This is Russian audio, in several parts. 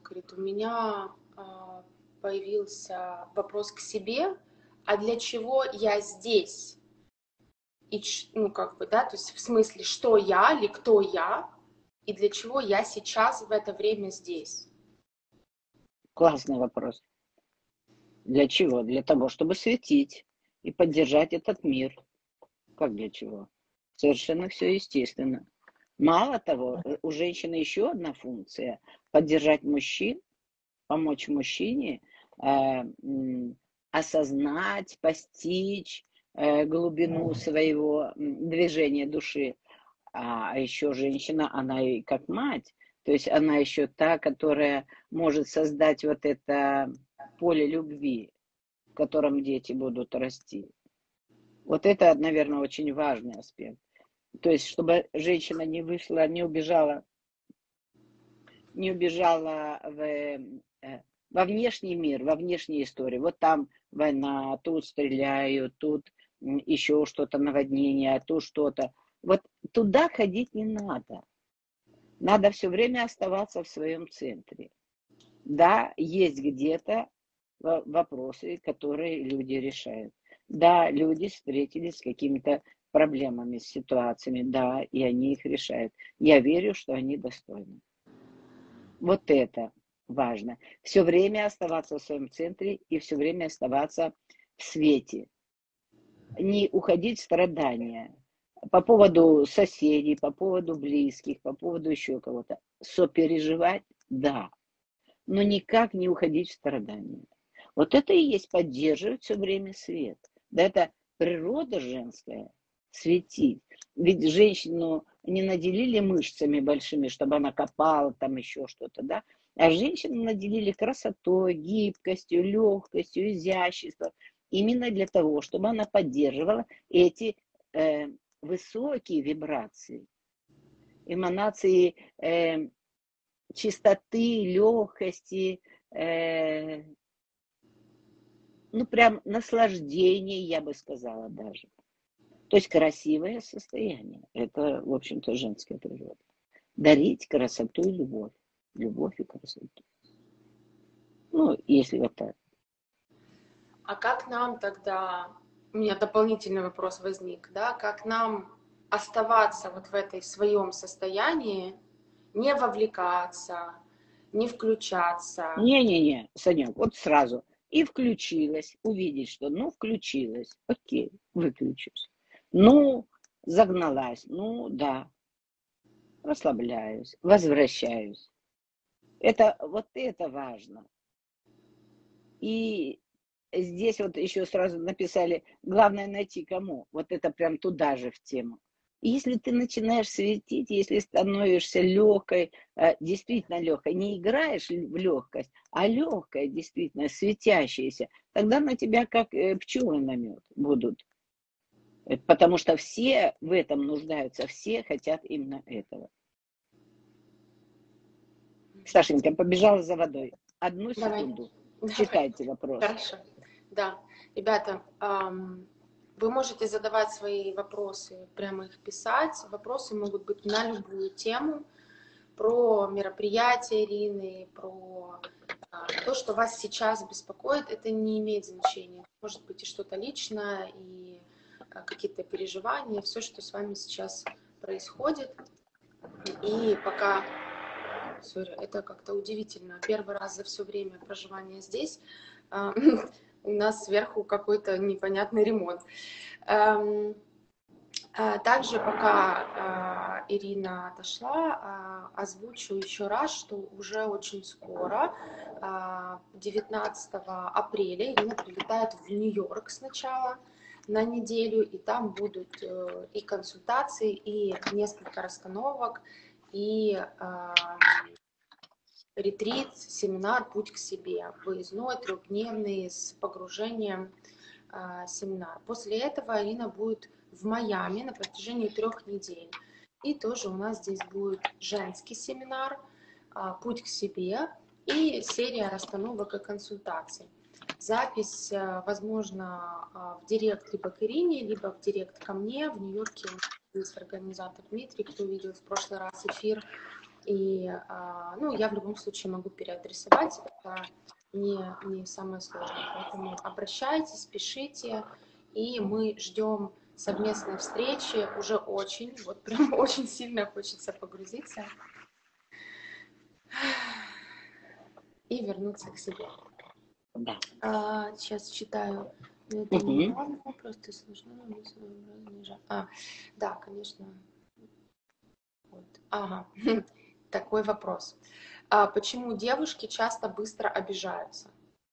говорит, у меня появился вопрос к себе, а для чего я здесь? И, ну, как бы, да, то есть в смысле, что я или кто я, и для чего я сейчас в это время здесь? Классный вопрос. Для чего? Для того, чтобы светить и поддержать этот мир. Как для чего? Совершенно все естественно. Мало того, у женщины еще одна функция – поддержать мужчин, помочь мужчине осознать, постичь глубину своего движения души. А еще женщина, она и как мать, то есть она еще та, которая может создать вот это поле любви, в котором дети будут расти. Вот это, наверное, очень важный аспект. То есть, чтобы женщина не вышла, не убежала во внешний мир, во внешние истории. Вот там война, тут стреляют, тут еще что-то, наводнение, тут что-то. Вот туда ходить не надо. Надо все время оставаться в своем центре. Да, есть где-то вопросы, которые люди решают. Да, люди встретились с какими-то проблемами, с ситуациями, да, и они их решают. Я верю, что они достойны. Вот это важно. Все время оставаться в своем центре и все время оставаться в свете. Не уходить в страдания по поводу соседей, по поводу близких, по поводу еще кого-то. Сопереживать, да, но никак не уходить в страдания. Вот это и есть поддерживать все время свет. Да, это природа женская, светить. Ведь женщину не наделили мышцами большими, чтобы она копала, там еще что-то, да, а женщину наделили красотой, гибкостью, легкостью, изяществом. Именно для того, чтобы она поддерживала эти высокие вибрации, эманации чистоты, легкости, ну прям наслаждение, я бы сказала даже. То есть красивое состояние. Это, в общем-то, женская природа. Дарить красоту и любовь. Любовь и красоту. Ну, если вот так. А как нам тогда, у меня дополнительный вопрос возник, да, как нам оставаться вот в этой своем состоянии, не вовлекаться, не включаться? Не-не-не, Санек, вот сразу. И включилась, увидеть, что, ну, включилась, окей, выключусь. Ну, загналась, ну, да, расслабляюсь, возвращаюсь. Это, вот это важно. И здесь вот еще сразу написали, главное найти кому. Вот это прям туда же в тему. И если ты начинаешь светить, если становишься легкой, действительно легкой, не играешь в легкость, а легкая, действительно светящаяся, тогда на тебя как пчелы на мед будут. Потому что все в этом нуждаются, все хотят именно этого. Сашенька побежала за водой. Одну Давай. секунду. Давай. Читайте вопрос. Хорошо. Да. Ребята, вы можете задавать свои вопросы, прямо их писать. Вопросы могут быть на любую тему, про мероприятие Ирины, про то, что вас сейчас беспокоит. Это не имеет значения. Может быть и что-то личное, и какие-то переживания, все, что с вами сейчас происходит. И пока... это как-то удивительно. Первый раз за все время проживания здесь у нас сверху какой-то непонятный ремонт. Также, пока Ирина отошла, озвучу еще раз, что уже очень скоро, 19 апреля, Ирина прилетает в Нью-Йорк сначала на неделю, и там будут и консультации, и несколько расстановок, и ретрит, семинар «Путь к себе», выездной, трехдневный, с погружением семинар. После этого Алина будет в Майами на протяжении 3 недель. И тоже у нас здесь будет женский семинар «Путь к себе» и серия расстановок и консультаций. Запись, возможно, в директ либо к Ирине, либо в директ ко мне. В Нью-Йорке есть организатор Дмитрий, кто видел в прошлый раз эфир. И, ну, я в любом случае могу переадресовать, это не самое сложное. Поэтому обращайтесь, пишите, и мы ждем совместной встречи уже очень, вот прям очень сильно хочется погрузиться и вернуться к себе. Да. Сейчас читаю. Это не Мгм. важно, просто сложно. Да, конечно. Вот. Ага. Такой вопрос. Почему девушки часто быстро обижаются?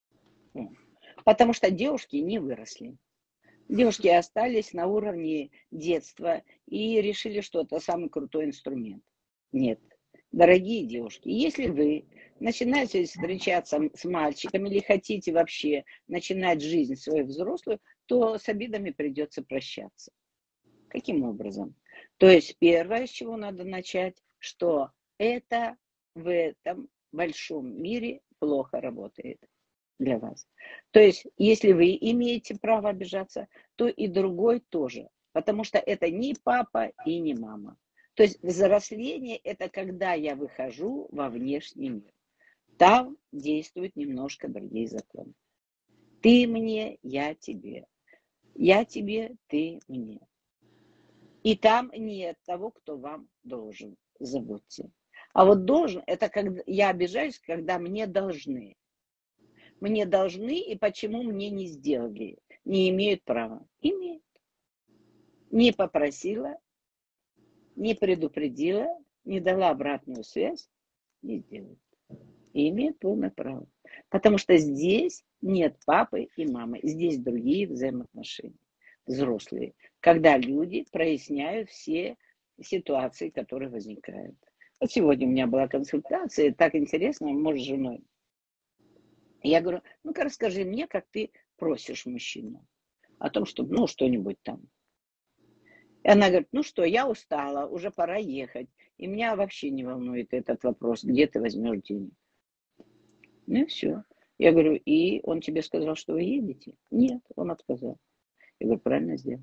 Потому что девушки не выросли. Девушки остались на уровне детства и решили, что это самый крутой инструмент. Нет. Дорогие девушки, если вы начинаете встречаться с мальчиком или хотите вообще начинать жизнь свою взрослую, то с обидами придется прощаться. Каким образом? То есть первое, с чего надо начать, что это в этом большом мире плохо работает для вас. То есть, если вы имеете право обижаться, то и другой тоже. Потому что это не папа и не мама. То есть взросление – это когда я выхожу во внешний мир. Там действуют немножко другие законы. Ты мне, я тебе. Я тебе, ты мне. И там нет того, кто вам должен. Забудьте. А вот должен – это когда я обижаюсь, когда мне должны. Мне должны, и почему мне не сделали? Не имеют права. Имеют. Не попросила, не предупредила, не дала обратную связь, не сделают. И имеют полное право. Потому что здесь нет папы и мамы. Здесь другие взаимоотношения. Взрослые. Когда люди проясняют все ситуации, которые возникают. Вот сегодня у меня была консультация, так интересно, муж с женой. Я говорю, ну-ка расскажи мне, как ты просишь мужчину о том, чтобы, ну, что-нибудь там. И она говорит, ну что, я устала, уже пора ехать. И меня вообще не волнует этот вопрос, где ты возьмешь денег. Ну и все. Я говорю, и он тебе сказал, что вы едете? Нет, он отказал. Я говорю, правильно сделал.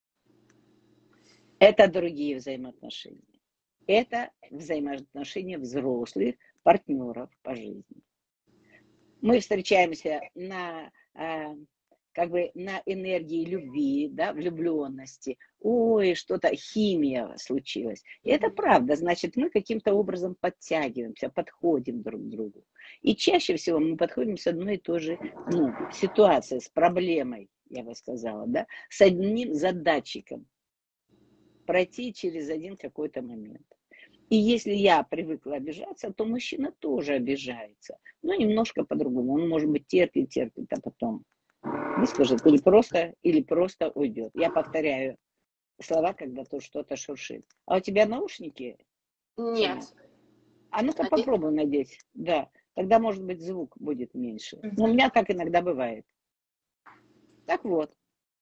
Это другие взаимоотношения. Это взаимоотношения взрослых партнеров по жизни. Мы встречаемся как бы на энергии любви, да, влюбленности. Ой, что-то, химия случилась. И это правда, значит, мы каким-то образом подтягиваемся, подходим друг к другу. И чаще всего мы подходим с одной и той же ситуацией, с проблемой, я бы сказала, да, с одним задатчиком. Пройти через один какой-то момент. И если я привыкла обижаться, то мужчина тоже обижается. Но немножко по-другому. Он, может быть, терпит, а потом выскажет или просто уйдет. Я повторяю слова, когда тут что-то шуршит. А у тебя наушники? Нет. А ну-ка Надеть? попробуй надеть. Да, тогда, может быть, звук будет меньше. Но у меня так иногда бывает. Так вот,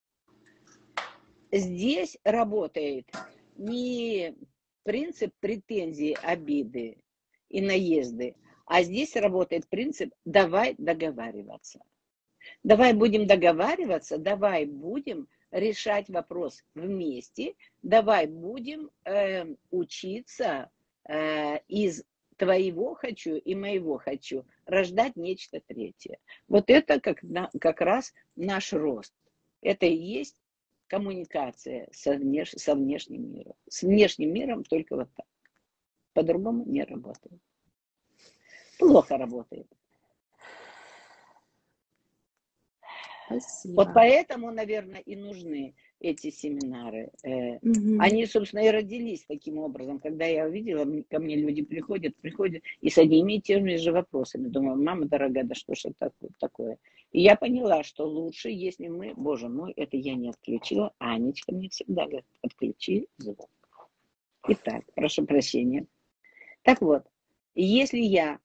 здесь работает не принцип претензии, обиды и наезды, а здесь работает принцип «давай договариваться». Давай будем договариваться, давай будем решать вопрос вместе, давай будем учиться из твоего хочу и моего хочу рождать нечто третье. Вот это как раз наш рост. Это и есть коммуникация со внешним миром. С внешним миром только вот так. По-другому не работает. Плохо работает. Спасибо. Вот поэтому, наверное, и нужны эти семинары. Они, собственно, и родились таким образом. Когда я увидела, ко мне люди приходят и с одними и теми же вопросами. Думаю, мама дорогая, да что ж это такое? И я поняла, что лучше, если мы, боже мой, это я не отключила, Анечка мне всегда говорит, отключи звук. Итак, прошу прощения. Так вот, если я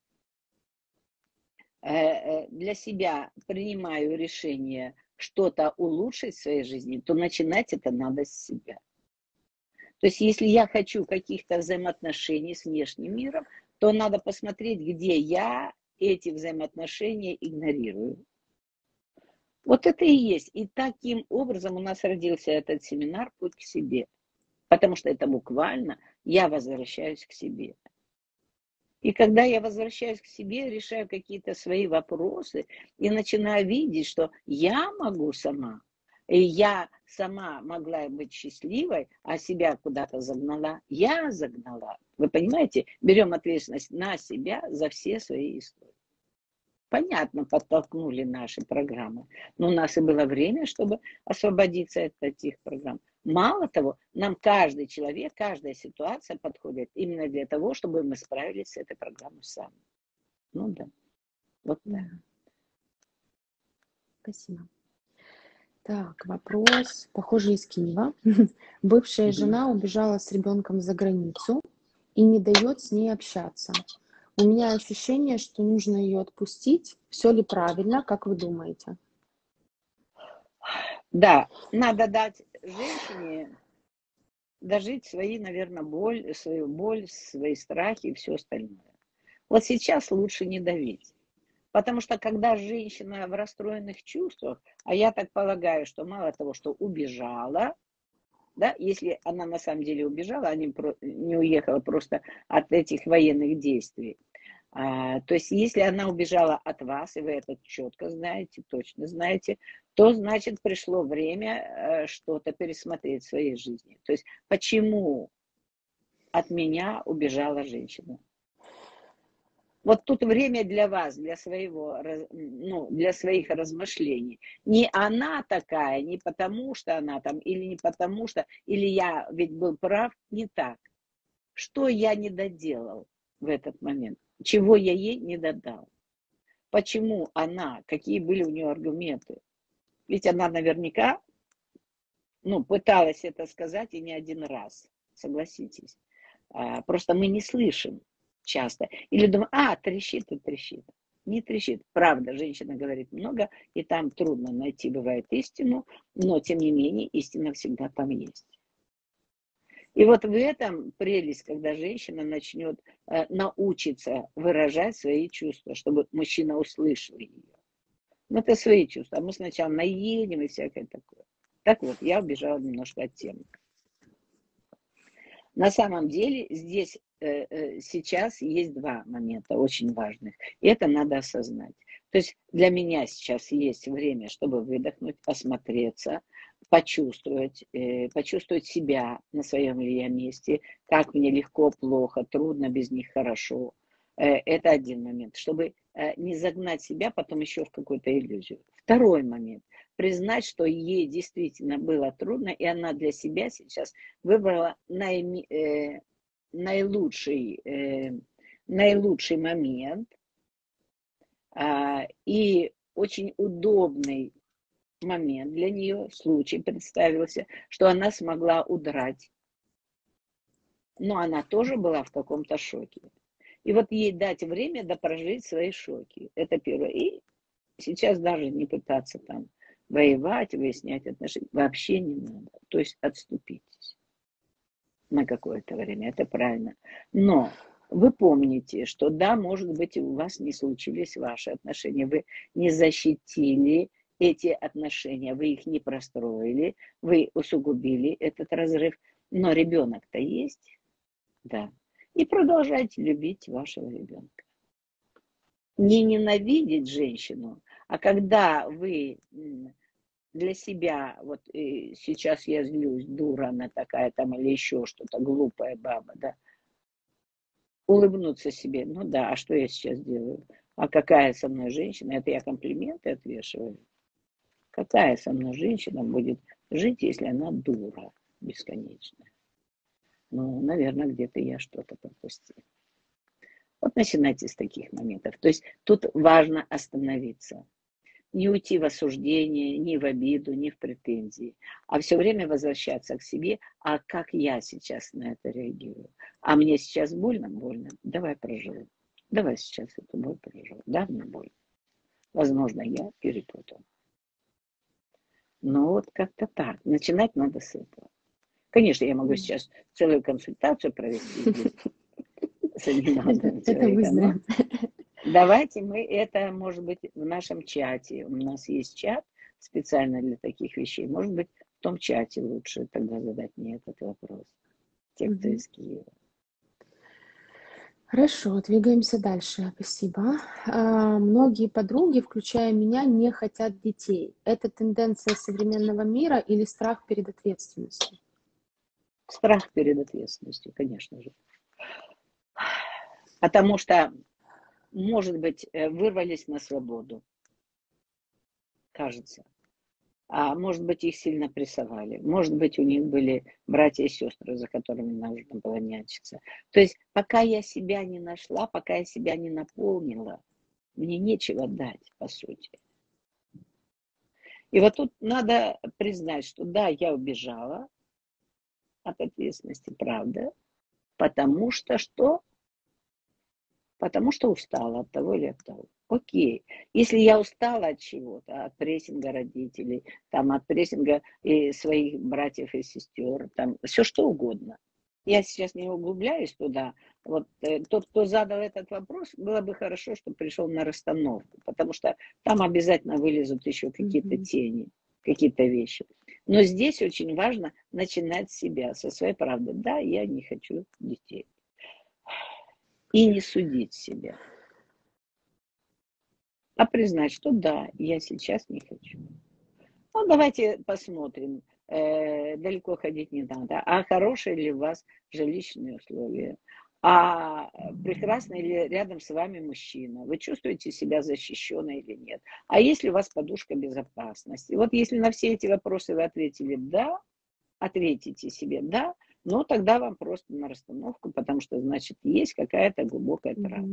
для себя принимаю решение что-то улучшить в своей жизни, то начинать это надо с себя. То есть если я хочу каких-то взаимоотношений с внешним миром, то надо посмотреть, где я эти взаимоотношения игнорирую. Вот это и есть. И таким образом у нас родился этот семинар «Путь к себе». Потому что это буквально я возвращаюсь к себе. И когда я возвращаюсь к себе, решаю какие-то свои вопросы и начинаю видеть, что я могу сама, и я сама могла быть счастливой, а себя куда-то загнала, я загнала. Вы понимаете, берем ответственность на себя за все свои истории. Понятно, подтолкнули наши программы, но у нас и было время, чтобы освободиться от этих программ. Мало того, нам каждый человек, каждая ситуация подходит именно для того, чтобы мы справились с этой программой сами. Ну да, вот так. Да. Спасибо. Так, вопрос, похоже, из Киева. Бывшая жена убежала с ребенком за границу и не дает с ней общаться. У меня ощущение, что нужно ее отпустить. Все ли правильно, как вы думаете? Да, надо дать женщине дожить свои, наверное, свою боль, свои страхи и все остальное. Вот сейчас лучше не давить. Потому что когда женщина в расстроенных чувствах, а я так полагаю, что мало того, что убежала, да, если она на самом деле убежала, а не уехала просто от этих военных действий. То есть если она убежала от вас, и вы это четко знаете, точно знаете, то значит пришло время что-то пересмотреть в своей жизни. То есть почему от меня убежала женщина? Вот тут время для вас, для своих размышлений. Не она такая, не потому что она там, или не потому что, или я ведь был прав, не так. Что я не доделал в этот момент? Чего я ей не додал? Почему она? Какие были у нее аргументы? Ведь она наверняка, пыталась это сказать и не один раз, согласитесь. Просто мы не слышим часто. Или думаем, трещит и трещит. Не трещит. Правда, женщина говорит много, и там трудно найти, бывает, истину, но, тем не менее, истина всегда там есть. И вот в этом прелесть, когда женщина начнет научиться выражать свои чувства, чтобы мужчина услышал ее. Это свои чувства. А мы сначала наедем и всякое такое. Так вот, я убежала немножко от темы. На самом деле здесь сейчас есть два момента очень важных. И это надо осознать. То есть для меня сейчас есть время, чтобы выдохнуть, осмотреться, почувствовать себя на своем ли я месте, как мне легко, плохо, трудно, без них хорошо. Это один момент, чтобы не загнать себя потом еще в какую-то иллюзию. Второй момент. Признать, что ей действительно было трудно, и она для себя сейчас выбрала наилучший момент и очень удобный момент для нее, случай представился, что она смогла удрать. Но она тоже была в каком-то шоке. И вот ей дать время допрожить свои шоки. Это первое. И сейчас даже не пытаться там воевать, выяснять отношения. Вообще не надо. То есть отступитесь на какое-то время. Это правильно. Но вы помните, что да, может быть, у вас не случились ваши отношения. Вы не защитили эти отношения, вы их не простроили, вы усугубили этот разрыв. Но ребенок-то есть. Да. И продолжайте любить вашего ребенка. Не ненавидеть женщину, а когда вы для себя, вот сейчас я злюсь, дура она такая там, или еще что-то, глупая баба, да, улыбнуться себе, а что я сейчас делаю? А какая со мной женщина? Это я комплименты отвешиваю. Какая со мной женщина будет жить, если она дура бесконечная? Наверное, где-то я что-то пропустила. Вот начинайте с таких моментов. То есть тут важно остановиться. Не уйти в осуждение, ни в обиду, ни в претензии, а все время возвращаться к себе. А как я сейчас на это реагирую? А мне сейчас больно? Больно. Давай проживем. Давай сейчас эту боль проживем. Да, мне больно. Возможно, я перепутал. Но вот как-то так. Начинать надо с этого. Конечно, я могу сейчас целую консультацию провести здесь с одним молодым человеком. Давайте мы это, может быть, в нашем чате. У нас есть чат специально для таких вещей. Может быть, в том чате лучше тогда задать мне этот вопрос. Те, кто из Киева. Хорошо, двигаемся дальше. Спасибо. Многие подруги, включая меня, не хотят детей. Это тенденция современного мира или страх перед ответственностью? Страх перед ответственностью, конечно же. Потому что, может быть, вырвались на свободу, кажется. А может быть, их сильно прессовали. Может быть, у них были братья и сестры, за которыми нужно было нянчиться. То есть, пока я себя не нашла, пока я себя не наполнила, мне нечего дать, по сути. И вот тут надо признать, что да, я убежала от ответственности, правда, потому что что? Потому что устала от того или от того. Окей. Если я устала от чего-то, от прессинга родителей, там, от прессинга и своих братьев и сестер, там, все что угодно. Я сейчас не углубляюсь туда. Вот тот, кто задал этот вопрос, было бы хорошо, чтобы пришел на расстановку, потому что там обязательно вылезут еще какие-то тени, какие-то вещи. Но здесь очень важно начинать с себя, со своей правды. Да, я не хочу детей. И не судить себя. А признать, что да, я сейчас не хочу. Ну, давайте посмотрим. Далеко ходить не надо. А хорошие ли у вас жилищные условия? А прекрасный ли рядом с вами мужчина? Вы чувствуете себя защищенной или нет? А есть ли у вас подушка безопасности? Вот если на все эти вопросы вы ответили «да», ответите себе «да», ну тогда вам просто на расстановку, потому что, значит, есть какая-то глубокая травма.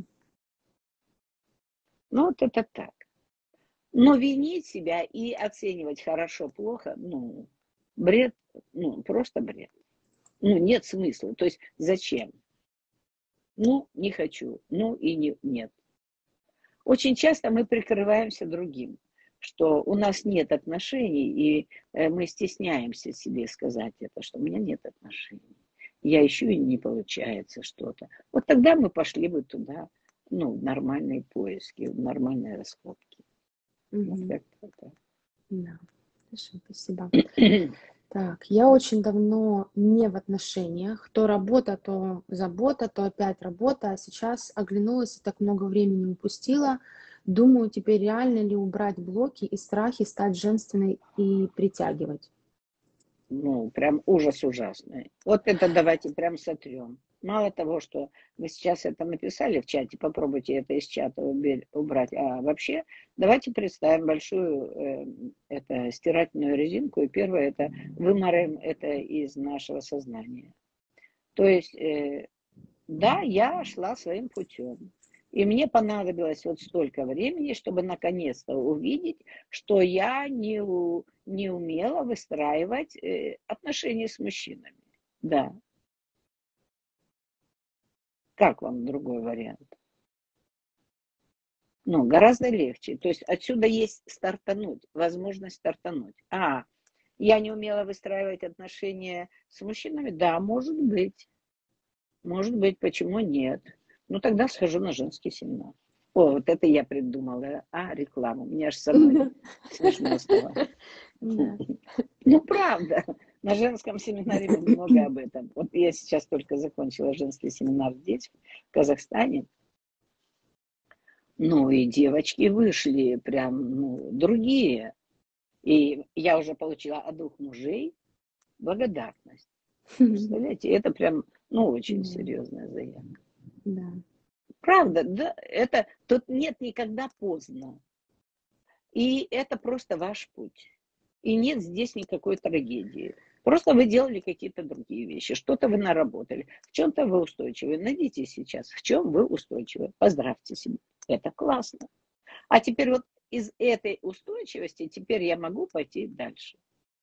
Ну, вот это так. Но винить себя и оценивать хорошо-плохо, ну, бред, ну, просто бред. Ну, нет смысла. То есть зачем? Ну, не хочу. Ну, и не, нет. Очень часто мы прикрываемся другим, что у нас нет отношений, и мы стесняемся себе сказать это, что у меня нет отношений. Я ищу, и не получается что-то. Вот тогда мы пошли бы туда, ну, в нормальные поиски, в нормальные раскопки. Вот как-то так. Да, хорошо, спасибо. Так, я очень давно не в отношениях. То работа, то забота, то опять работа. А сейчас оглянулась и так много времени упустила. Думаю, теперь реально ли убрать блоки и страхи, стать женственной и притягивать? Ну, прям ужас ужасный. Вот это давайте прям сотрем. Мало того, что вы сейчас это написали в чате, попробуйте это из чата убрать. А вообще, давайте представим большую это, стирательную резинку. И первое, это вымораем это из нашего сознания. То есть, да, я шла своим путем. И мне понадобилось вот столько времени, чтобы наконец-то увидеть, что я не умела выстраивать отношения с мужчинами. Да. Как вам другой вариант? Ну, гораздо легче. То есть отсюда есть стартануть, возможность стартануть. Я не умела выстраивать отношения с мужчинами? Да, может быть. Может быть, почему нет? Ну, тогда схожу на женский семинар. О, вот это я придумала. Рекламу. Мне аж самой смешно стало. Ну, правда. На женском семинаре мы много об этом. Вот я сейчас только закончила женский семинар здесь, в Казахстане. Ну, и девочки вышли прям, ну, другие. И я уже получила от 2 мужей благодарность. Представляете, это прям, ну, очень серьезная заявка. Да. Правда, да, это тут нет никогда поздно. И это просто ваш путь. И нет здесь никакой трагедии. Просто вы делали какие-то другие вещи, что-то вы наработали, в чем-то вы устойчивы. Найдите сейчас, в чем вы устойчивы. Поздравьте себя. Это классно. А теперь вот из этой устойчивости теперь я могу пойти дальше.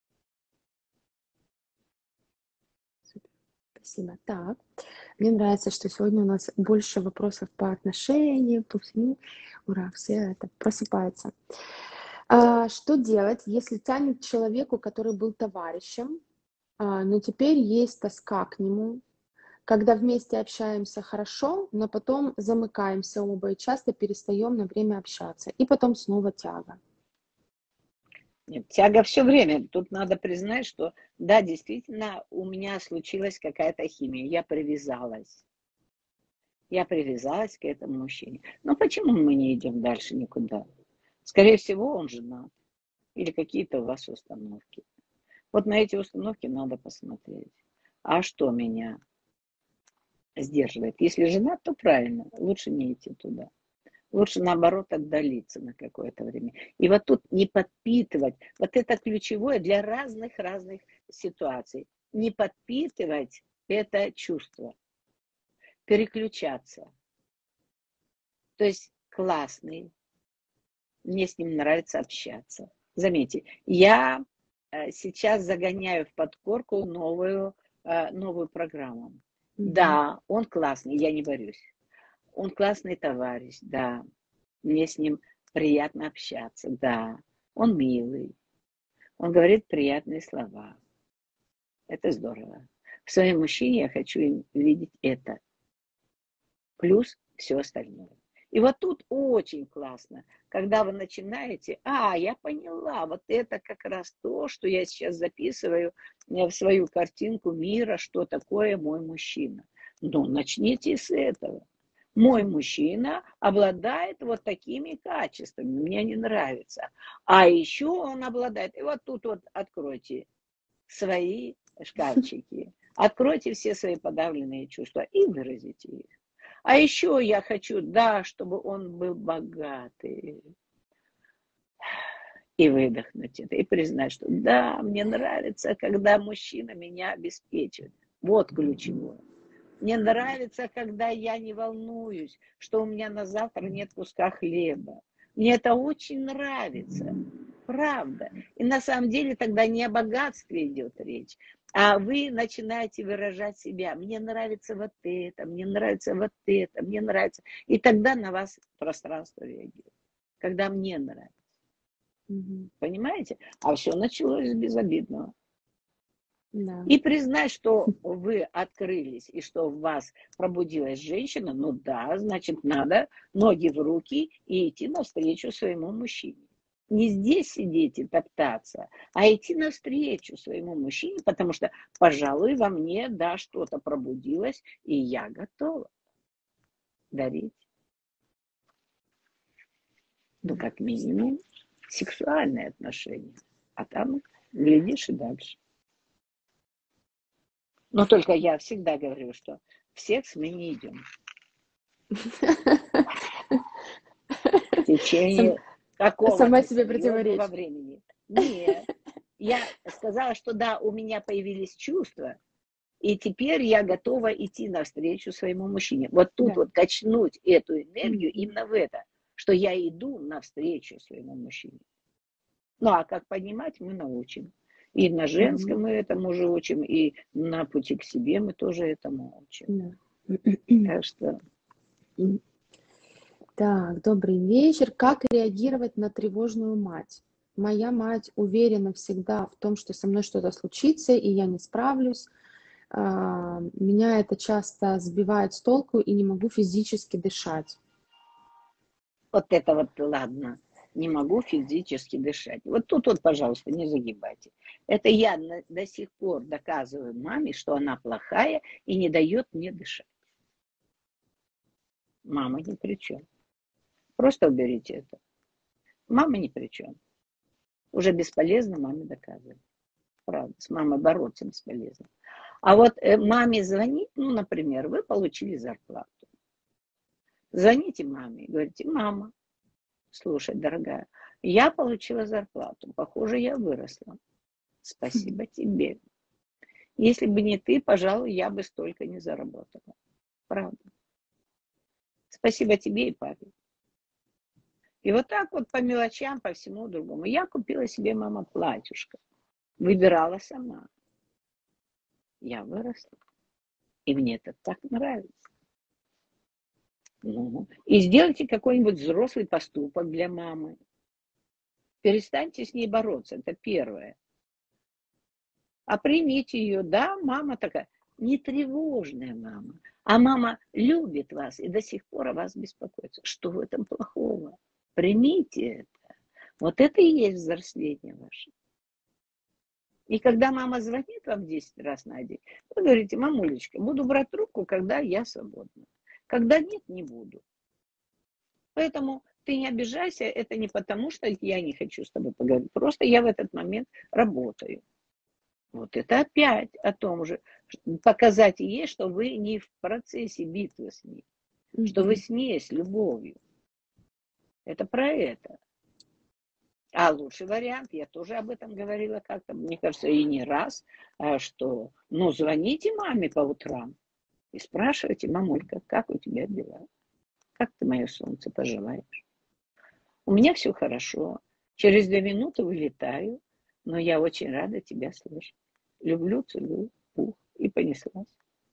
Спасибо. Так, мне нравится, что сегодня у нас больше вопросов по отношениям, по всему. Ура, все это просыпается. Что делать, если тянет к человеку, который был товарищем, но теперь есть тоска к нему, когда вместе общаемся хорошо, но потом замыкаемся оба и часто перестаем на время общаться, и потом снова тяга. Нет, тяга все время. Тут надо признать, что да, действительно, у меня случилась какая-то химия. Я привязалась. Я привязалась к этому мужчине. Но почему мы не идем дальше никуда? Скорее всего, он женат. Или какие-то у вас установки. Вот на эти установки надо посмотреть. А что меня сдерживает? Если женат, то правильно. Лучше не идти туда. Лучше, наоборот, отдалиться на какое-то время. И вот тут не подпитывать. Вот это ключевое для разных ситуаций. Не подпитывать это чувство. Переключаться. То есть классный. Мне с ним нравится общаться. Заметьте, я сейчас загоняю в подкорку новую программу. Да, он классный, я не борюсь. Он классный товарищ, да. Мне с ним приятно общаться, да. Он милый. Он говорит приятные слова. Это здорово. В своем мужчине я хочу видеть это. Плюс все остальное. И вот тут очень классно, когда вы начинаете, я поняла, вот это как раз то, что я сейчас записываю в свою картинку мира, что такое мой мужчина. Ну, начните с этого. Мой мужчина обладает вот такими качествами, мне не нравится. А еще он обладает, и вот тут вот откройте свои шкафчики, откройте все свои подавленные чувства и выразите их. А еще я хочу, да, чтобы он был богатый. И выдохнуть это, и признать, что да, мне нравится, когда мужчина меня обеспечивает. Вот ключевое. Мне нравится, когда я не волнуюсь, что у меня на завтра нет куска хлеба. Мне это очень нравится. Правда. И на самом деле тогда не о богатстве идет речь, а вы начинаете выражать себя. Мне нравится вот это, мне нравится вот это, мне нравится. И тогда на вас пространство реагирует. Когда мне нравится. Понимаете? А все началось с безобидного. Да. И признать, что вы открылись и что в вас пробудилась женщина, ну да, значит, надо ноги в руки и идти навстречу своему мужчине. Не здесь сидеть и топтаться, а идти навстречу своему мужчине, потому что, пожалуй, во мне, да, что-то пробудилось, и я готова дарить. Ну, как минимум, сексуальные отношения. А там, глядишь, и дальше. Но только я всегда говорю, что в секс мы не идем. В течение какого-то периода во времени. Нет. Я сказала, что да, у меня появились чувства, и теперь я готова идти навстречу своему мужчине. Вот тут вот качнуть эту энергию именно в это, что я иду навстречу своему мужчине. Ну, а как понимать, мы научим. И на женском мы этому уже учим, и на пути к себе мы тоже этому учим. Так что... Так, добрый вечер. Как реагировать на тревожную мать? Моя мать уверена всегда в том, что со мной что-то случится, и я не справлюсь. Меня это часто сбивает с толку, и не могу физически дышать. Вот это вот ладно. Не могу физически дышать. Вот тут вот, пожалуйста, не загибайте. Это я до сих пор доказываю маме, что она плохая и не дает мне дышать. Мама ни при чем. Просто уберите это. Мама ни при чем. Уже бесполезно маме доказывать. Правда, с мамой бороться бесполезно. А вот маме звонить, ну, например, вы получили зарплату. Звоните маме и говорите: мама, слушай, дорогая, я получила зарплату, похоже, я выросла. Спасибо тебе. Если бы не ты, пожалуй, я бы столько не заработала. Правда. Спасибо тебе и папе. И вот так вот по мелочам, по всему другому. Я купила себе, мама, платьюшко. Выбирала сама. Я выросла. И мне это так нравится. Ну, и сделайте какой-нибудь взрослый поступок для мамы. Перестаньте с ней бороться, это первое. А примите ее. Да, мама такая, не тревожная мама, а мама любит вас и до сих пор о вас беспокоится. Что в этом плохого? Примите это. Вот это и есть взросление ваше. И когда мама звонит вам 10 раз на день, вы говорите: мамулечка, буду брать трубку, когда я свободна. Когда нет, не буду. Поэтому ты не обижайся, это не потому, что я не хочу с тобой поговорить. Просто я в этот момент работаю. Вот это опять о том же. Показать ей, что вы не в процессе битвы с ней. Что вы с ней с любовью. Это про это. А лучший вариант, я тоже об этом говорила как-то, мне кажется, и не раз, что, ну, звоните маме по утрам и спрашивайте: мамулька, как у тебя дела? Как ты, мое солнце, поживаешь? У меня все хорошо. Через 2 минуты вылетаю, но я очень рада тебя слышать. Люблю, целую, пух, и понеслась.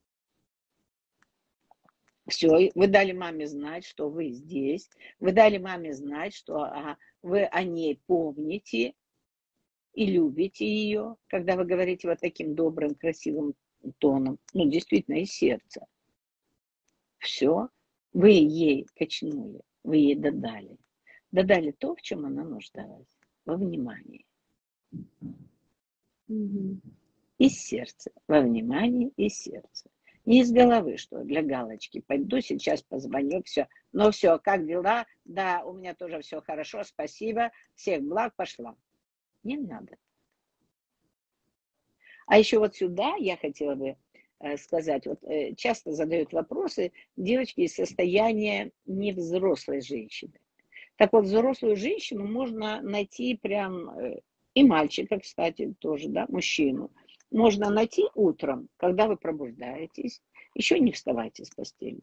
Все, вы дали маме знать, что вы здесь. Вы дали маме знать, что вы о ней помните и любите ее, когда вы говорите вот таким добрым, красивым тоном. Ну, действительно, из сердца. Все, вы ей качнули, вы ей додали. Додали то, в чем она нуждалась. Во внимании. Из сердца. Во внимании и сердца. Не из головы, что для галочки. Пойду сейчас позвоню, все. Ну все, как дела? Да, у меня тоже все хорошо, спасибо. Всех благ, пошла. Не надо. А еще вот сюда я хотела бы сказать, вот часто задают вопросы девочки из состояния невзрослой женщины. Так вот, взрослую женщину можно найти прям, и мальчика, кстати, тоже, да, мужчину. Можно найти утром, когда вы пробуждаетесь, еще не вставайте с постели.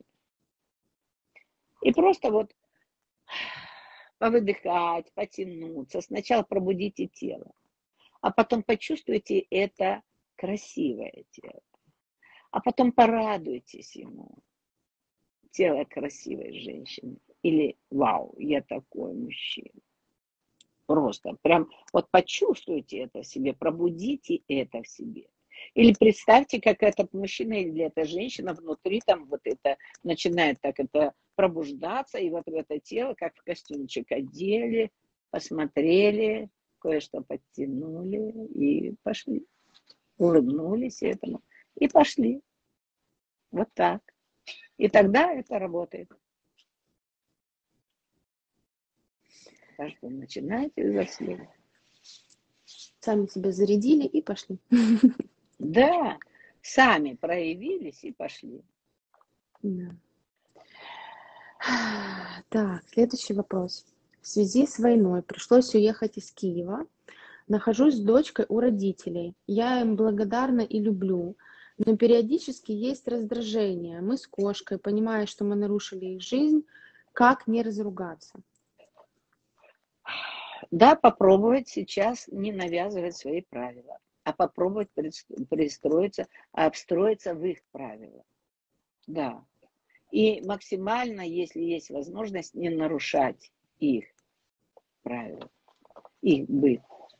И просто вот повыдыхать, потянуться. Сначала пробудите тело, а потом почувствуйте это красивое тело. А потом порадуйтесь ему. Тело красивой женщины. Или вау, я такой мужчина. Просто прям вот почувствуйте это в себе, пробудите это в себе. Или представьте, как этот мужчина или эта женщина внутри там вот это начинает так это пробуждаться, и вот в это тело, как в костюмчик одели, посмотрели, кое-что подтянули и пошли. Улыбнулись этому и пошли. Вот так. И тогда это работает. Так что начинайте взрослеть. Сами себя зарядили и пошли. Да, сами проявились и пошли. Да. Так, следующий вопрос. В связи с войной пришлось уехать из Киева. Нахожусь с дочкой у родителей. Я им благодарна и люблю, но периодически есть раздражение. Мы с кошкой, понимая, что мы нарушили их жизнь, как не разругаться? Да, попробовать сейчас не навязывать свои правила, а попробовать пристроиться, обстроиться в их правила. Да. И максимально, если есть возможность, не нарушать их правила, их быт.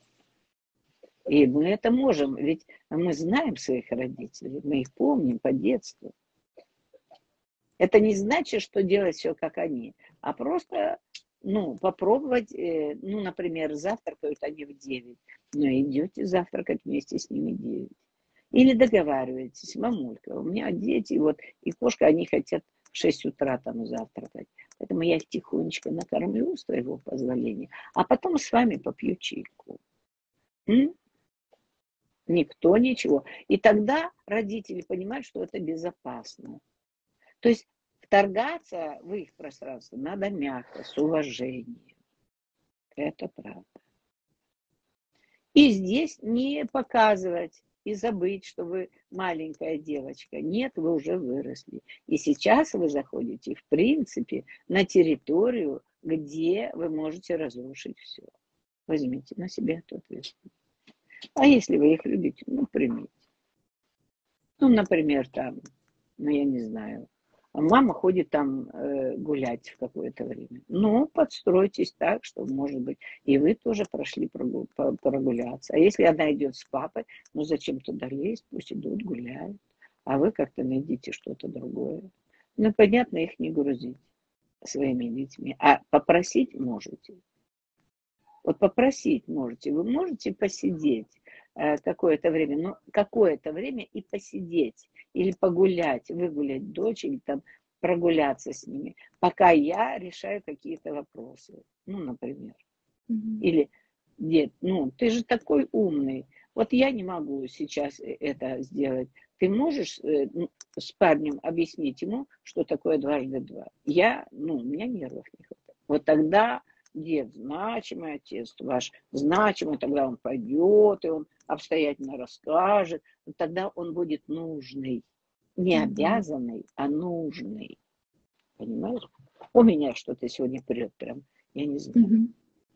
И мы это можем, ведь мы знаем своих родителей, мы их помним по детству. Это не значит, что делать все как они, а просто, ну, попробовать, ну, например, завтракают они в 9, но идете завтракать вместе с ними в 9. Или договариваетесь: мамулька, у меня дети, вот, и кошка, они хотят в 6 утра там завтракать. Поэтому я их тихонечко накормлю, с твоего позволения, а потом с вами попью чайку. Никто ничего. И тогда родители понимают, что это безопасно. То есть вторгаться в их пространство надо мягко, с уважением. Это правда. И здесь не показывать и забыть, что вы маленькая девочка. Нет, вы уже выросли. И сейчас вы заходите, в принципе, на территорию, где вы можете разрушить все. Возьмите на себя эту ответственность. А если вы их любите, ну, примите. Ну, например, там, ну, я не знаю, мама ходит там гулять в какое-то время. Ну, подстройтесь так, что, может быть, и вы тоже прошли прогуляться. А если она идет с папой, ну, зачем туда лезть? Пусть идут, гуляют. А вы как-то найдите что-то другое. Ну, понятно, их не грузить своими детьми. А попросить можете. Вот попросить можете. Вы можете посидеть какое-то время, ну, какое-то время и посидеть. Или погулять, выгулять дочь, или там прогуляться с ними, пока я решаю какие-то вопросы. Ну, например. Или, дед, ну, ты же такой умный. Вот я не могу сейчас это сделать. Ты можешь с парнем объяснить ему, что такое дважды два? У меня нервов не хватает. Вот тогда дед, значимый отец ваш, значимый, тогда он пойдет, и он обстоятельно расскажет. Вот тогда он будет нужный. Не обязанный, а нужный. Понимаешь? У меня что-то сегодня прет прям. Я не знаю.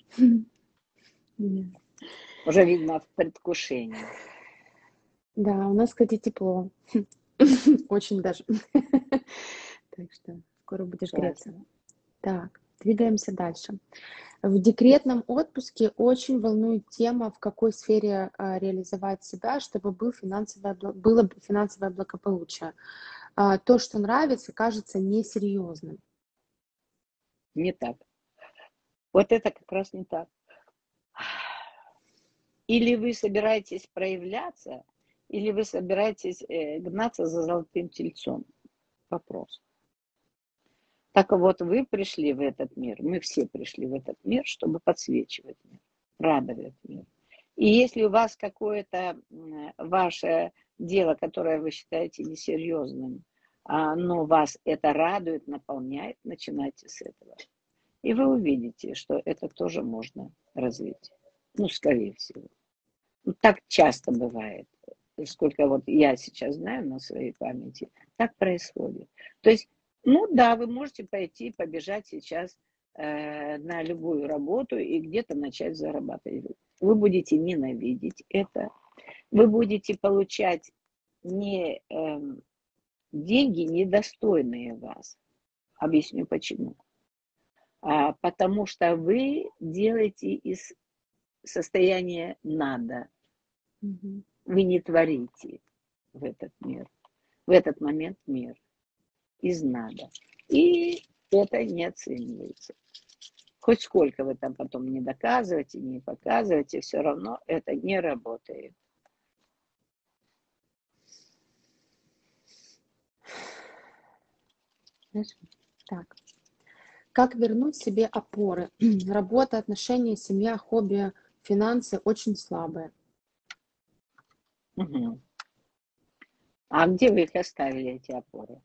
Уже видно в предвкушении. Да, у нас, кстати, тепло. Очень даже. Так что скоро будешь греться. Так, двигаемся дальше. В декретном отпуске очень волнует тема, в какой сфере реализовать себя, чтобы было финансовое благополучие. То, что нравится, кажется несерьезным. Не так. Вот это как раз не так. Или вы собираетесь проявляться, или вы собираетесь гнаться за золотым тельцом. Вопрос. Так вот, вы пришли в этот мир, мы все пришли в этот мир, чтобы подсвечивать мир, радовать мир. И если у вас какое-то ваше дело, которое вы считаете несерьезным, но вас это радует, наполняет, начинайте с этого. И вы увидите, что это тоже можно развить. Ну, скорее всего. Так часто бывает. Сколько вот я сейчас знаю на своей памяти, так происходит. То есть, да, вы можете пойти, побежать сейчас на любую работу и где-то начать зарабатывать. Вы будете ненавидеть это. Вы будете получать деньги, недостойные вас. Объясню почему. Потому что вы делаете из состояния «надо». Вы не творите в этот мир, в этот момент мир из «надо». И это не оценивается. Хоть сколько вы там потом не доказываете, не показываете, все равно это не работает. Так. Как вернуть себе опоры? Работа, отношения, семья, хобби, финансы очень слабые. Угу. А где вы их оставили, эти опоры?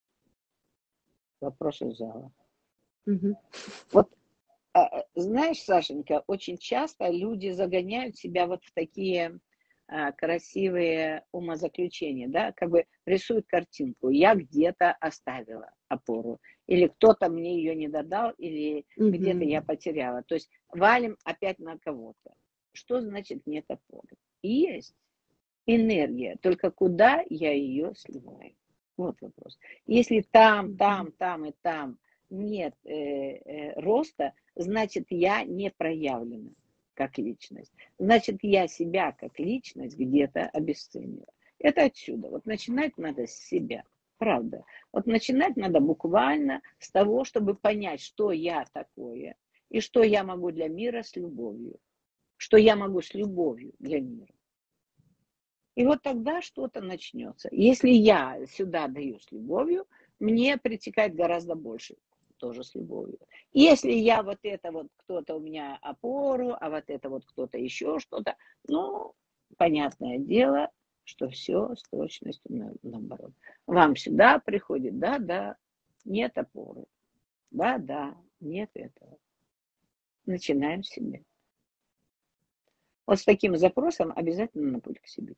Вопрос из зала. Угу. Вот, знаешь, Сашенька, очень часто люди загоняют себя вот в такие красивые умозаключения, да, как бы рисуют картинку. Я где-то оставила опору, или кто-то мне ее не додал, или где-то я потеряла. То есть валим опять на кого-то. Что значит нет опоры? Есть энергия, только куда я ее сливаю? Вот вопрос. Если там и там нет роста, значит я не проявлена как личность. Значит, я себя как личность где-то обесценила. Это отсюда. Вот начинать надо с себя. Правда. Вот начинать надо буквально с того, чтобы понять, что я такое, и что я могу для мира с любовью. Что я могу с любовью для мира. И вот тогда что-то начнется. Если я сюда даю с любовью, мне притекает гораздо больше. Тоже с любовью. Если я вот это вот, кто-то у меня опору, а вот это вот кто-то еще что-то, понятное дело, что все с точностью наоборот. Вам сюда приходит, да, нет опоры. Да, нет этого. Начинаем с себя. Вот с таким запросом обязательно на путь к себе.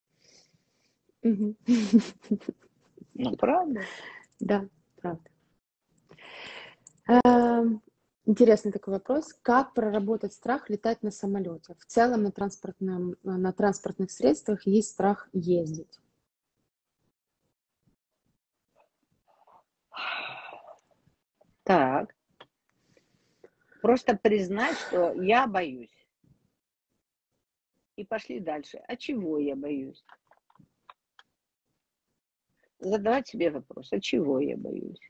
Правда? Да, правда. Интересный такой вопрос. Как проработать страх летать на самолете? В целом на транспортных средствах есть страх ездить. Так. Просто признать, что я боюсь. И пошли дальше. А чего я боюсь? Задавать себе вопрос, а чего я боюсь?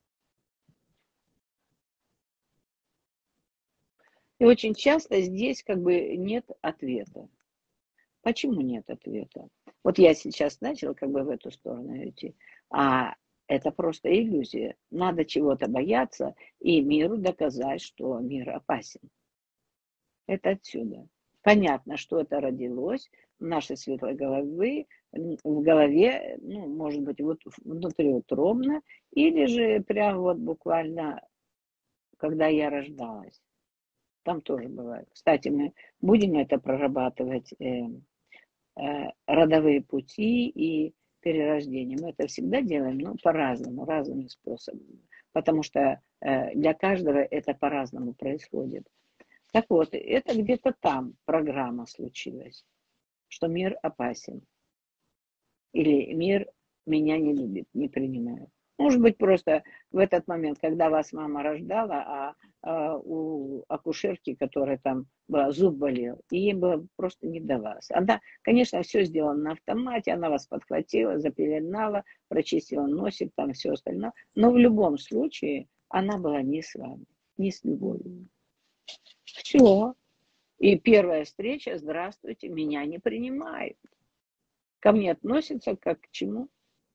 И очень часто здесь как бы нет ответа. Почему нет ответа? Вот я сейчас начала как бы в эту сторону идти. Это просто иллюзия. Надо чего-то бояться и миру доказать, что мир опасен. Это отсюда. Понятно, что это родилось в нашей светлой голове, в голове, ну, может быть, вот внутриутробно, или же прям вот буквально, когда я рождалась. Там тоже бывает. Кстати, мы будем это прорабатывать, родовые пути и перерождение. Мы это всегда делаем, но по-разному, разными способами. Потому что для каждого это по-разному происходит. Так вот, это где-то там программа случилась, что мир опасен. Или мир меня не любит, не принимает. Может быть, просто в этот момент, когда вас мама рождала, у акушерки, которая там была, зуб болел, и ей было просто не до вас. Она, конечно, все сделала на автомате, она вас подхватила, запеленала, прочистила носик, там все остальное. Но в любом случае она была не с вами, не с любовью. Все. И первая встреча, здравствуйте, меня не принимают. Ко мне относятся как к чему?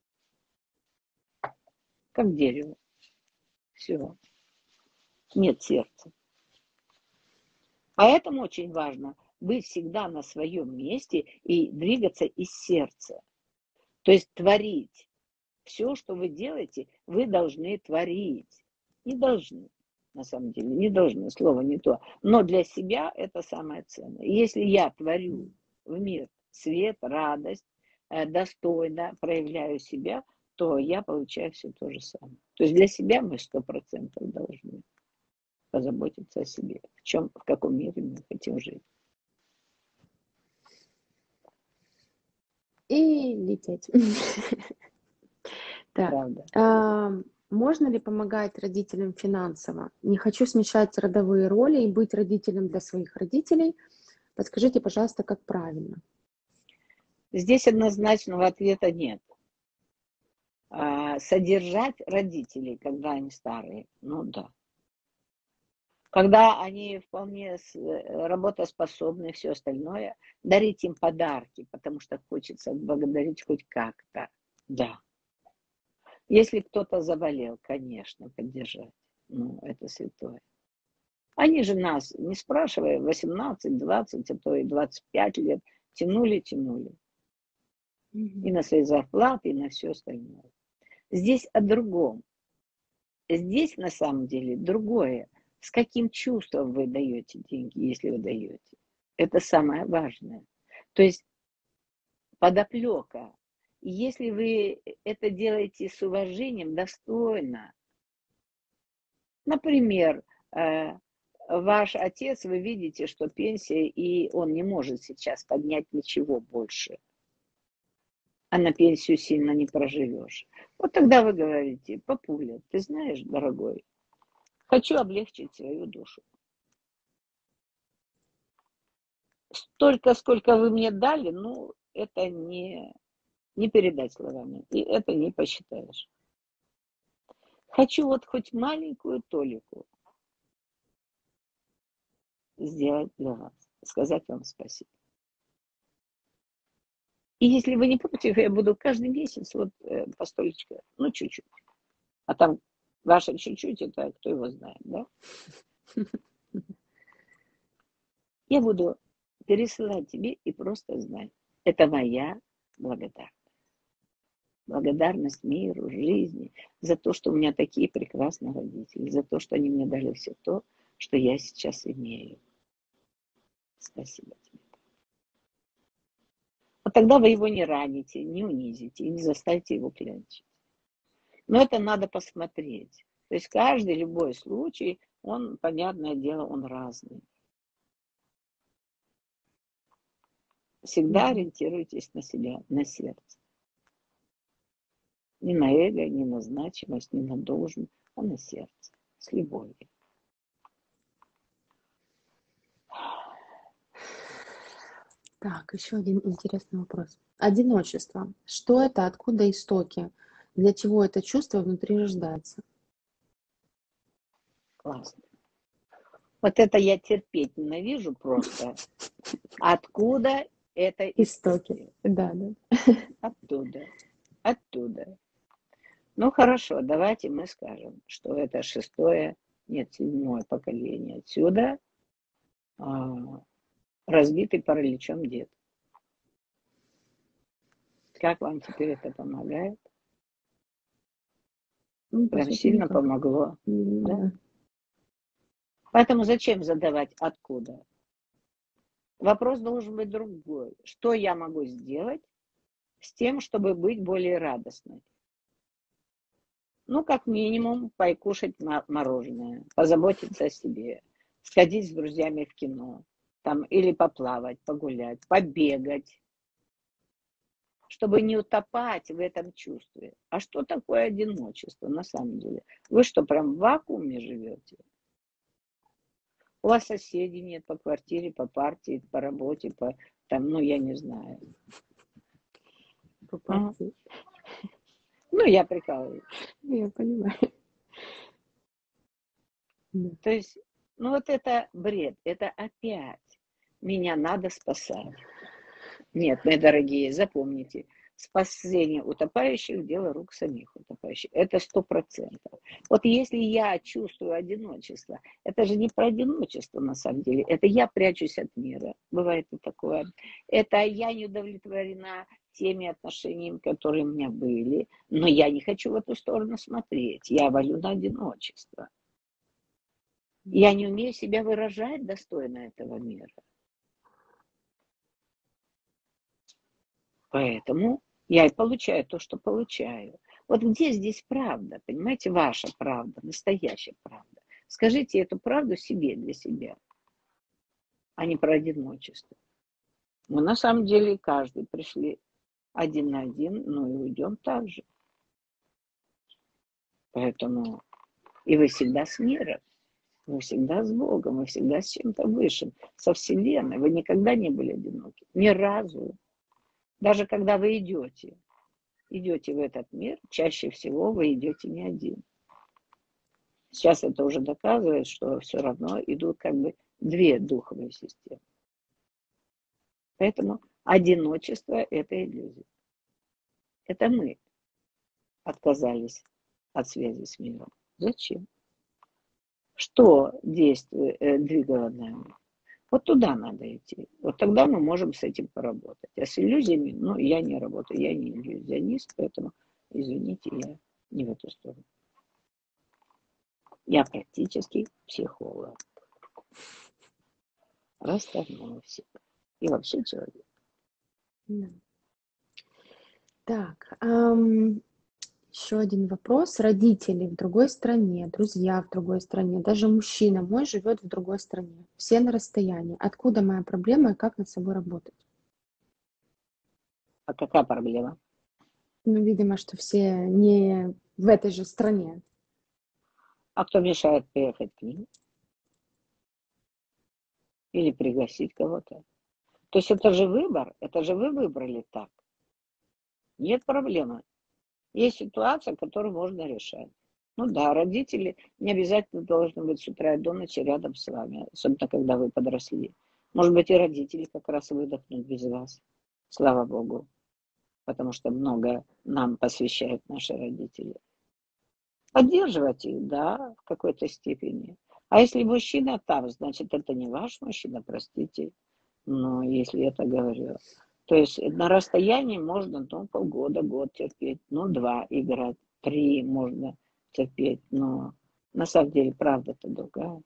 Как к дереву. Все. Нет сердца. Поэтому очень важно быть всегда на своем месте и двигаться из сердца. То есть творить. Все, что вы делаете, вы должны творить. Не должны, на самом деле, не должны, слово не то. Но для себя это самое ценное. Если я творю в мир свет, радость, достойно проявляю себя, то я получаю все то же самое. То есть для себя мы 100% должны позаботиться о себе. В каком мире мы хотим жить. И лететь. Так. Правда. Можно ли помогать родителям финансово? Не хочу смешать родовые роли и быть родителем для своих родителей. Подскажите, пожалуйста, как правильно? Здесь однозначного ответа нет. Содержать родителей, когда они старые, ну да. Когда они вполне работоспособны и все остальное, дарить им подарки, потому что хочется благодарить хоть как-то, да. Если кто-то заболел, конечно, поддержать. Ну, это святое. Они же нас, не спрашивая, 18, 20, а то и 25 лет, тянули. И на свои зарплаты, и на все остальное. Здесь о другом. Здесь на самом деле другое. С каким чувством вы даете деньги, если вы даете. Это самое важное. То есть подоплека. Если вы это делаете с уважением, достойно. Например, ваш отец, вы видите, что пенсия, и он не может сейчас поднять ничего больше. А на пенсию сильно не проживешь. Вот тогда вы говорите: папуля, ты знаешь, дорогой, хочу облегчить свою душу. Столько, сколько вы мне дали, ну, это не передать словами. И это не посчитаешь. Хочу вот хоть маленькую толику сделать для вас. Сказать вам спасибо. И если вы не против, я буду каждый месяц вот по столечку, ну, чуть-чуть. А там ваше чуть-чуть, это кто его знает, да? Я буду пересылать тебе и просто знать. Это моя благодарность. Благодарность миру, жизни, за то, что у меня такие прекрасные родители, за то, что они мне дали все то, что я сейчас имею. Спасибо тебе. А тогда вы его не раните, не унизите и не заставите его клянчить. Но это надо посмотреть. То есть каждый, любой случай, он, понятное дело, он разный. Всегда ориентируйтесь на себя, на сердце. Не на эго, не на значимость, не на должность, а на сердце. С любовью. Так, еще один интересный вопрос. Одиночество. Что это? Откуда истоки? Для чего это чувство внутри рождается? Классно. Вот это я терпеть ненавижу просто. Откуда это Истоки. истоки? Да. Оттуда. Ну хорошо, давайте мы скажем, что это седьмое поколение отсюда, разбитый параличом дед. Как вам теперь это помогает? Ну, Прям сути, сильно никак. помогло. Да? Да. Поэтому зачем задавать откуда? Вопрос должен быть другой. Что я могу сделать с тем, чтобы быть более радостной? Ну, как минимум, покушать мороженое, позаботиться о себе, сходить с друзьями в кино, там, или поплавать, погулять, побегать, чтобы не утопать в этом чувстве. А что такое одиночество на самом деле? Вы что, прям в вакууме живете? У вас соседей нет по квартире, по партии, по работе, там, ну, я не знаю. По партии. Ну, я прикалываюсь. Я понимаю. Да. То есть, ну, вот это бред, это опять меня надо спасать. Нет, мои дорогие, запомните, спасение утопающих – дело рук самих утопающих. Это 100%. Вот если я чувствую одиночество, это же не про одиночество на самом деле, это я прячусь от мира, бывает и такое. Это я не удовлетворена теми отношениями, которые у меня были, но я не хочу в эту сторону смотреть, я валю на одиночество. Я не умею себя выражать достойно этого мира. Поэтому я и получаю то, что получаю. Вот где здесь правда, понимаете, ваша правда, настоящая правда. Скажите эту правду себе для себя, а не про одиночество. Мы на самом деле каждый пришли один на один, ну и уйдем так же. Поэтому и вы всегда с миром, вы всегда с Богом, вы всегда с чем-то высшим, со Вселенной. Вы никогда не были одиноки, ни разу. Даже когда вы идете в этот мир, чаще всего вы идете не один. Сейчас это уже доказывает, что все равно идут как бы две духовые системы. Поэтому одиночество – это иллюзия. Это мы отказались от связи с миром. Зачем? Что двигало нами? Вот туда надо идти. Вот тогда мы можем с этим поработать. А с иллюзиями, ну, я не работаю, я не иллюзионист, поэтому, извините, я не в эту сторону. Я практически психолог. Расставной всех. И вообще человек. Да. Так, еще один вопрос. Родители в другой стране, друзья в другой стране, даже мужчина мой живет в другой стране. Все на расстоянии. Откуда моя проблема и как над собой работать? А какая проблема? Ну, видимо, что все не в этой же стране. А кто мешает приехать к ним? Или пригласить кого-то? То есть это же выбор, это же вы выбрали так. Нет проблемы. Есть ситуация, которую можно решать. Ну да, родители не обязательно должны быть с утра и до ночи рядом с вами, особенно когда вы подросли. Может быть, и родители как раз выдохнут без вас. Слава Богу. Потому что многое нам посвящают наши родители. Поддерживать их, да, в какой-то степени. А если мужчина там, значит, это не ваш мужчина, простите. Но если я так говорю. То есть на расстоянии можно, ну, полгода, год терпеть, ну, 2 играть, 3 можно терпеть, но на самом деле правда-то другая.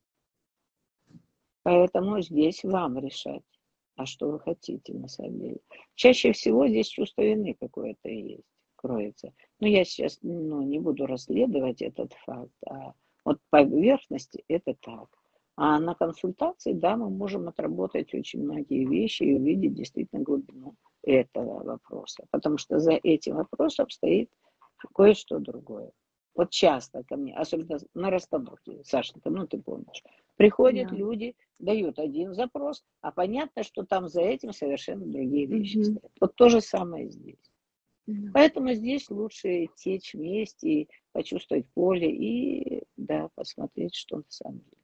Поэтому здесь вам решать, а что вы хотите на самом деле. Чаще всего здесь чувство вины какое-то есть, кроется. Но я сейчас не буду расследовать этот факт, а вот по поверхности это так. А на консультации, да, мы можем отработать очень многие вещи и увидеть действительно глубину этого вопроса. Потому что за этим вопросом стоит кое-что другое. Вот часто ко мне, особенно на расстановке, Сашенька, ну ты помнишь, приходят Да. люди, дают один запрос, а понятно, что там за этим совершенно другие вещи Мгм. стоят. Вот то же самое здесь. Да. Поэтому здесь лучше течь вместе, и почувствовать поле и, да, посмотреть, что на самом деле.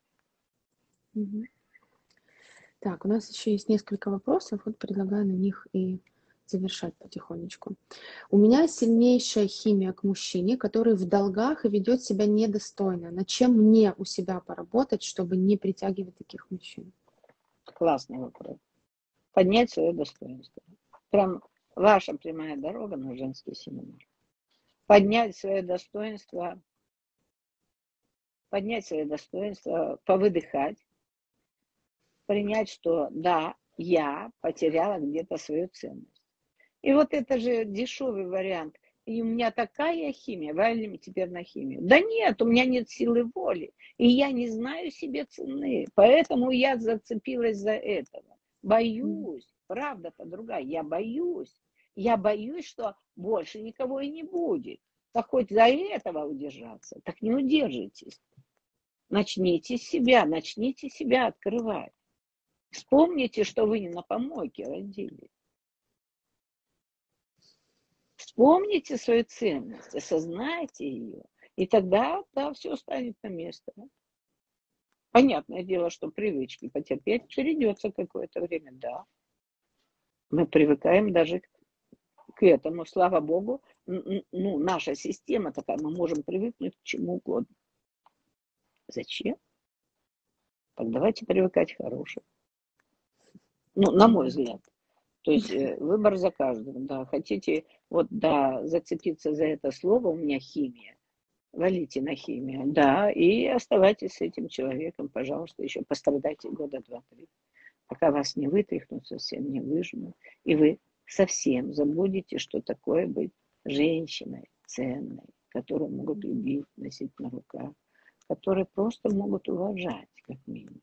Мгм. Так, у нас еще есть несколько вопросов. Вот предлагаю на них и завершать потихонечку. У меня сильнейшая химия к мужчине, который в долгах и ведет себя недостойно. Над чем мне у себя поработать, чтобы не притягивать таких мужчин? Классный вопрос. Поднять свое достоинство. Прям ваша прямая дорога на женский семинар. Поднять свое достоинство, повыдыхать, принять, что да, я потеряла где-то свою ценность. И вот это же дешевый вариант. И у меня такая химия, валим теперь на химию. Да нет, у меня нет силы воли. И я не знаю себе цены. Поэтому я зацепилась за этого. Боюсь. Правда-то другая. Я боюсь. Я боюсь, что больше никого и не будет. Так хоть за этого удержаться. Так не удержитесь. Начните себя открывать. Вспомните, что вы не на помойке родились. Вспомните свою ценность, осознайте ее, и тогда, да, все станет на место. Понятное дело, что привычки потерпеть придется какое-то время, да. Мы привыкаем даже к этому, слава Богу. Ну, наша система такая, мы можем привыкнуть к чему угодно. Зачем? Так давайте привыкать к хорошему. Ну, на мой взгляд. То есть выбор за каждым, да. Хотите, вот, да, зацепиться за это слово, у меня химия, валите на химию, да, и оставайтесь с этим человеком, пожалуйста, еще пострадайте года 2-3, пока вас не вытряхнут, совсем не выжмут, и вы совсем забудете, что такое быть женщиной ценной, которую могут любить, носить на руках, которые просто могут уважать, как минимум.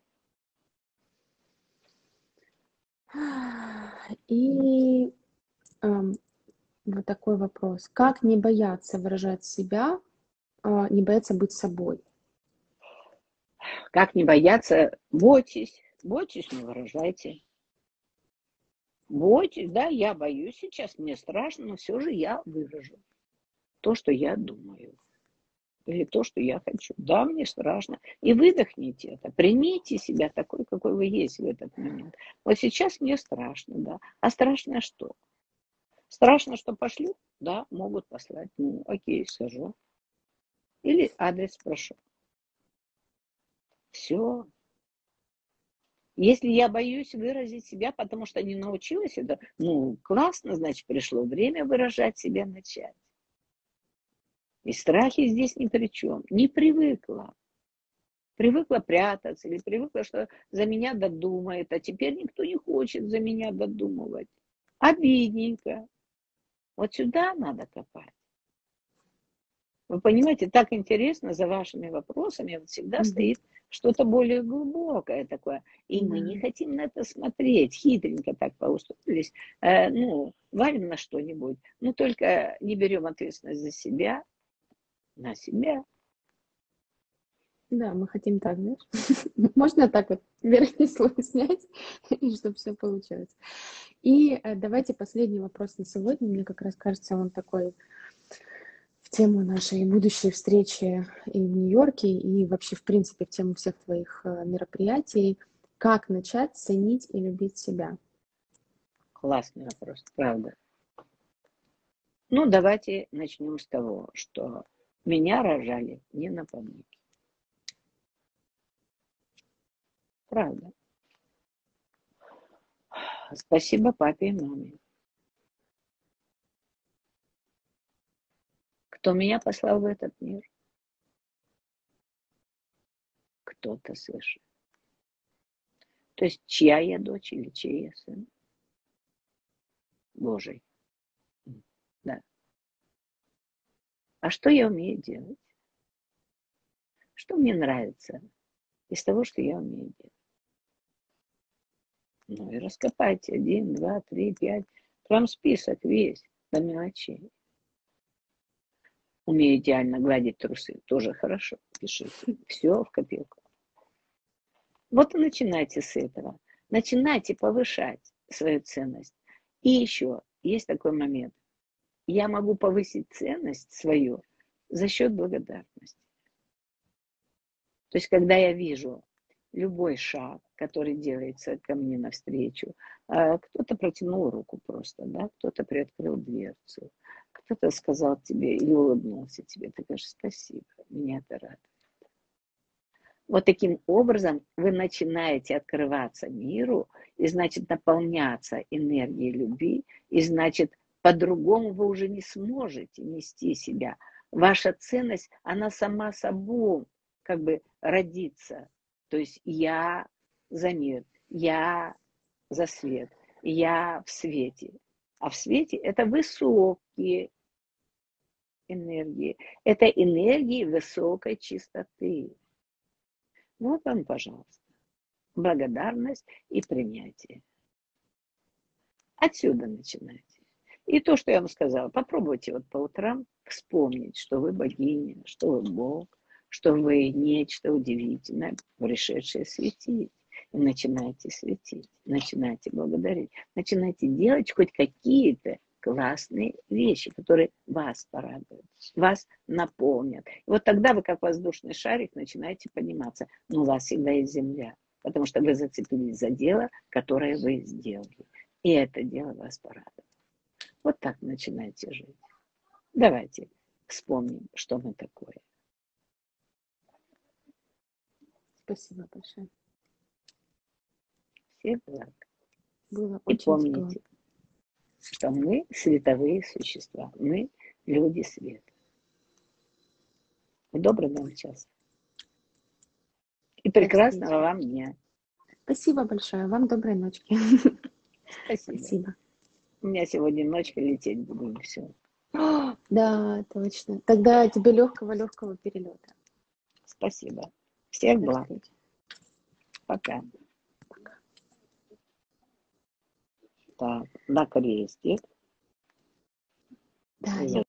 И вот такой вопрос. Как не бояться выражать себя, не бояться быть собой? Как не бояться? Бойтесь, не выражайте. Бойтесь, да, я боюсь сейчас, мне страшно, но все же я выражу то, что я думаю. Или то, что я хочу. Да, мне страшно. И выдохните это. Примите себя такой, какой вы есть в этот момент. Вот сейчас мне страшно, да. А страшно что? Страшно, что пошлют? Да, могут послать. Ну, окей, сажу. Или адрес спрошу. Все. Если я боюсь выразить себя, потому что не научилась это, ну, классно, значит, пришло время выражать себя начать. И страхи здесь ни при чем. Не привыкла. Привыкла прятаться или привыкла, что за меня додумает, а теперь никто не хочет за меня додумывать. Обидненько. Вот сюда надо копать. Вы понимаете, так интересно за вашими вопросами вот всегда стоит что-то более глубокое такое. И мы не хотим на это смотреть. Хитренько так поустроились. Ну, валим на что-нибудь. Но только не берем ответственность за себя, на себя. Да, мы хотим так, знаешь? Можно так вот верхний слой снять, и чтобы все получилось. И давайте последний вопрос на сегодня. Мне как раз кажется, он такой в тему нашей будущей встречи и в Нью-Йорке, и вообще, в принципе, в тему всех твоих мероприятий. Как начать ценить и любить себя? Классный вопрос, правда. Ну, давайте начнем с того, что меня рожали не на помойке. Правда. Спасибо папе и маме. Кто меня послал в этот мир? Кто-то свыше. То есть, чья я дочь или чей я сын? Божий. Да. А что я умею делать? Что мне нравится из того, что я умею делать? Ну и раскопайте 1, 2, 3, 5. Прям список весь до мелочей. Умею идеально гладить трусы. Тоже хорошо. Пишите. Все в копилку. Вот и начинайте с этого. Начинайте повышать свою ценность. И еще есть такой момент. Я могу повысить ценность свою за счет благодарности. То есть, когда я вижу любой шаг, который делается ко мне навстречу, кто-то протянул руку просто, да, кто-то приоткрыл дверцу, кто-то сказал тебе или улыбнулся тебе, ты говоришь спасибо, меня это радует. Вот таким образом вы начинаете открываться миру, и значит наполняться энергией любви, и значит по-другому вы уже не сможете нести себя. Ваша ценность, она сама собой как бы родится. То есть я за мир, я за свет, я в свете. А в свете это высокие энергии, это энергии высокой чистоты. Вот вам, пожалуйста, благодарность и принятие. Отсюда начинайте. И то, что я вам сказала, попробуйте вот по утрам вспомнить, что вы богиня, что вы Бог, что вы нечто удивительное, пришедшее светить. И начинайте светить, начинайте благодарить, начинайте делать хоть какие-то классные вещи, которые вас порадуют, вас наполнят. И вот тогда вы, как воздушный шарик, начинаете подниматься. Но у вас всегда есть земля, потому что вы зацепились за дело, которое вы сделали. И это дело вас порадует. Вот так начинайте жить. Давайте вспомним, что мы такое. Спасибо большое. Всех благ. Было И очень тепло. помните, что мы световые существа, мы люди света. Доброго вам часа. И прекрасного вам дня. Спасибо большое. Вам доброй ночки. Спасибо. Спасибо. У меня сегодня ночка, лететь буду, и все. Да, точно. Тогда тебе легкого перелета. Спасибо. Всех До благ. встречи. Пока. Так, на крестик. Да, я